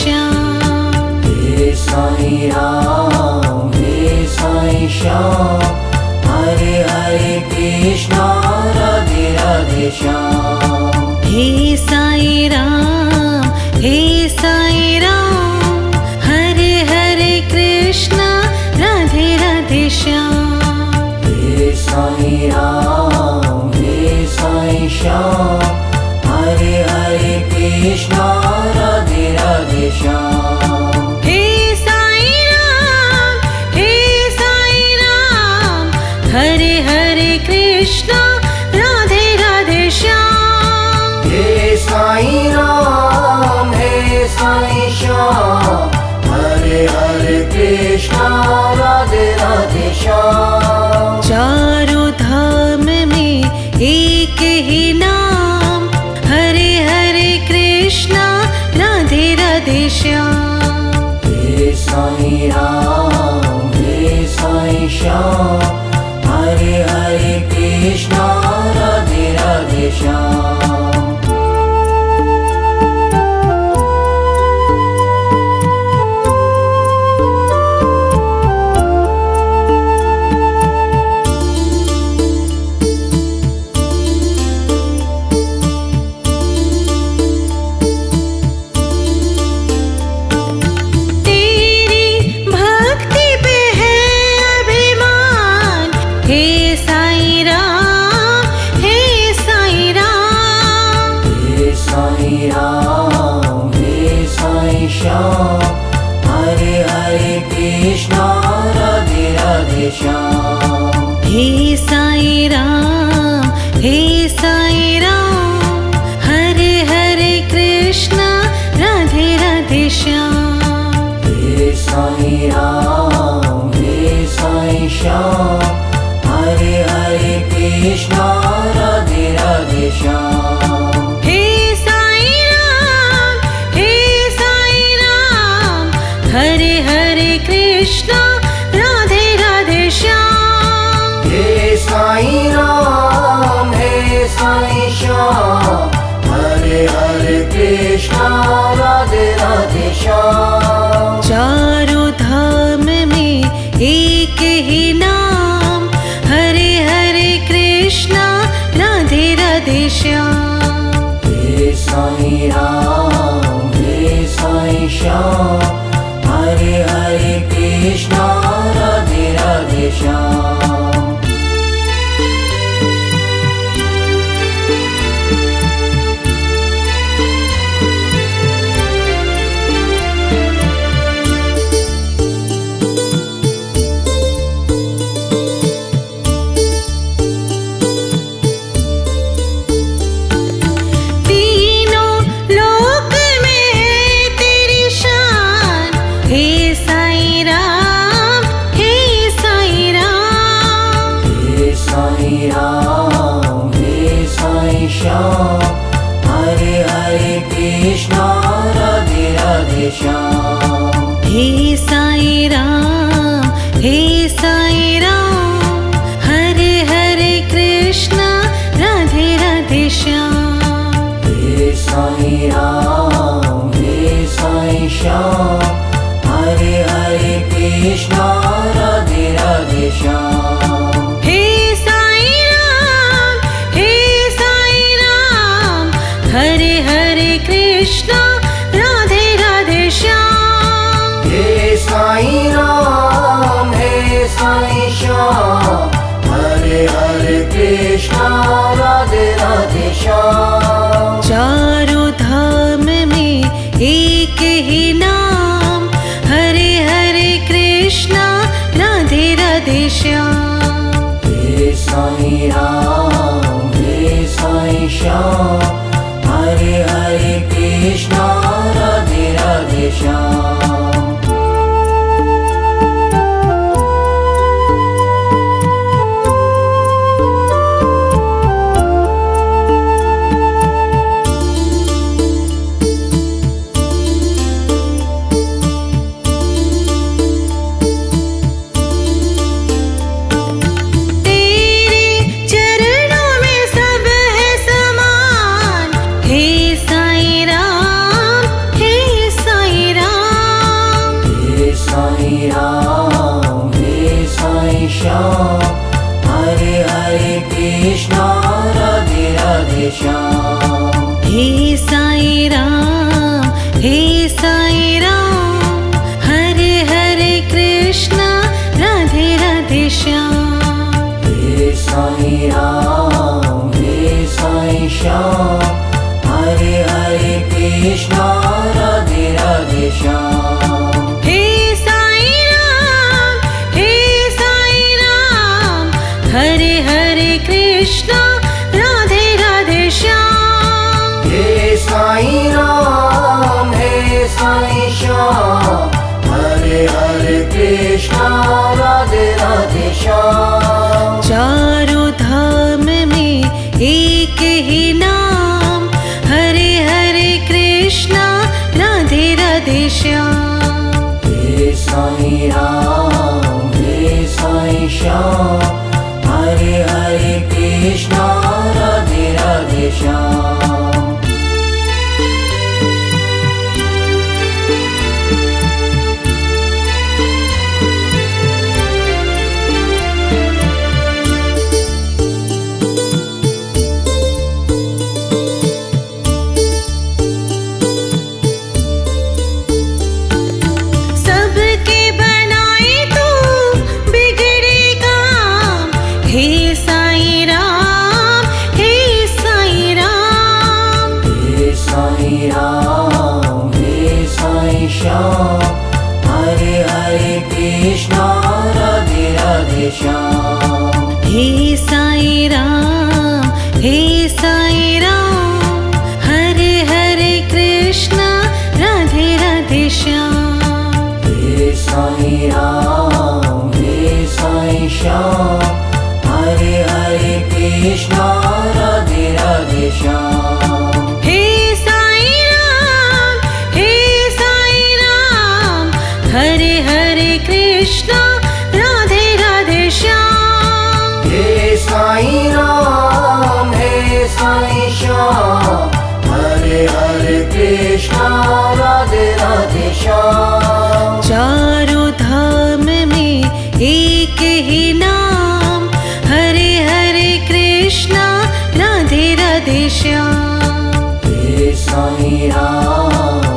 श्याम। हे साईं राम हे साईं श्याम, हरे हरे कृष्णा राधे राधे श्याम। हे साईं राम हे साईं राम, हरे हरे कृष्णा राधे राधे श्याम। हे साईं राम हे साईं श्याम, हरे हरे कृष्णा राधे राधे श्याम। हे साईं राम हे साईं राम, हरे हरे कृष्णा राधे राधे श्याम। हे साईं राम हे साईं श्याम, हरे हरे कृष्णा राधे राधे श्याम। चारों धाम में एक ही नाम, हरे हरे कृष्णा राधे राधे श्याम। हे साईं राम हे साईं श्याम, हरे हरे कृष्णा राधे राधे श्याम। हे साईं राम हे साईं राम, हे साईं राम हे साईं श्याम, हरे हरे कृष्णा राधे राधे श्याम। हे साईं राम हे साईं राम, हरे हरे कृष्णा राधे राधे श्याम। हे साईं राम हे साईं श्याम, हरे हरे कृष्णा राधे राधे श्याम। हे साईं राम हे साईं राम, हरे हरे कृष्णा राधे राधे श्याम। हे साईं राम हे साईं श्याम, हरे हरे कृष्णा राधे राधे श्याम। चारों धाम में एक ही नाम, हरे हरे कृष्णा राधे राधे श्याम। हे साईं राम हे साईं श्याम, हरे हरे कृष्णा राधे राधे श्याम। हे साईं राम हे साईं राम, हे साईं राम हे साईं श्याम, हरे हरे कृष्णा राधे राधे श्याम। हे साईं राम हे साईं राम, हरे हरे कृष्णा राधे राधे श्याम। हे साईं राम हे साईं श्याम, हरे हरे कृष्णा राधे राधे श्याम। हे साईं राम हे साईं राम, हरे हरे कृष्णा राधे राधे श्याम। हे साईं राम हे साईं श्याम, हरे हरे कृष्णा राधे राधे श्याम। चारों धाम में एक ही नाम, हरे हरे कृष्णा राधे राधे श्याम। हे साईं राम हे साईं श्याम, हरे हरे कृष्णा राधे राधे श्याम। तेरे चरणों में सब है समान, हे साईं साईं राम हे साईं श्याम, हरे हरे कृष्णा राधे राधे श्याम। हे साईं राम, हे साईं राम, हरे हरे कृष्णा राधे राधे श्याम। हे साईं राम हे साईं श्याम, हरे हरे कृष्णा राधे राधे श्याम। चारों धाम में एक ही नाम, हरे हरे कृष्णा राधे राधे श्याम। हे साईं राम हे साईं श्याम, हरे हरे कृष्णा राधे राधे श्याम। हे साईं राम, हे साईं राम, हे साईं राम हे साईं श्याम, हरे हरे कृष्णा राधे राधे श्याम। हे साईं राम, हे साईं राम, हरे हरे कृष्णा राधे राधे श्याम। हे साईं राम हे साईं श्याम, हरे हरे कृष्णा राधे राधे श्याम। हे साईं राम, हे साईं राम, हरे हरे कृष्णा राधे राधे श्याम। हे साईं राम हे साईं श्याम, हरे हरे कृष्णा राधे राधे श्याम। चारों धाम में एक ही नाम, हरे हरे कृष्णा राधे राधे श्याम। हे साईं राम